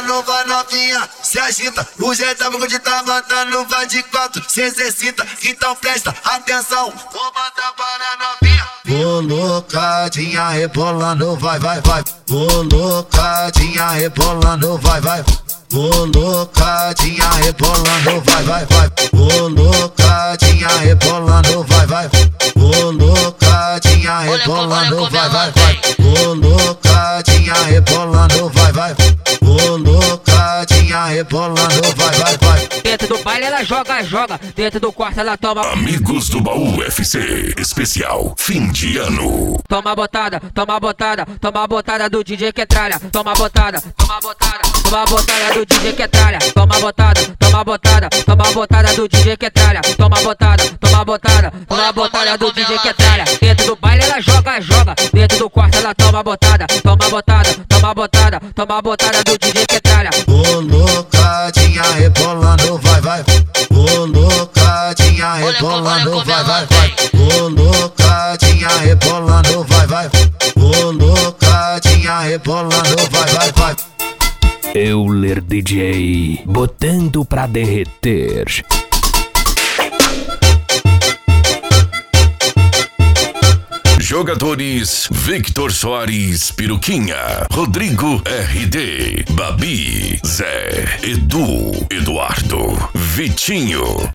rebolando, vai novinha, se agita. O GW de tá mandando, vai de 4, se exercita. Então presta atenção, vou mandar para novinha. Colocadinha rebolando, vai, vai, vai. Colocadinha rebolando, vai, vai. Colocadinha rebolando, vai, vai, vai. Colocadinha rebolando, vai, vai. Colocadinha rebolando, vai, vai, vai. Colocadinha rebolando, vai, vai. Colocadinha rebolando, vai, vai, vai. Dentro do baile ela joga, joga. Dentro do quarto ela toma. Amigos do Baú UFC especial fim de ano. Toma botada, toma botada, toma botada do DJ que tralha. Toma botada, toma botada, toma botada do DJ que tralha. Toma botada, toma botada, toma botada do DJ que tralha. Toma botada, toma botada, toma botada do DJ que tralha. Dentro do baile ela joga, joga. Dentro do quarto ela toma botada, toma botada, toma botada, toma botada do DJ que tralha. Colocadinha rebolando, vai, vai. Colocadinha rebolando, vai, vai, vai. Colocadinha rebolando, vai, vai. Colocadinha rebolando, vai, vai, vai. Euler DJ, botando pra derreter. Jogadores: Victor Soares, Peruquinha, Rodrigo RD, Babi, Zé, Edu, Eduardo, Vitinho.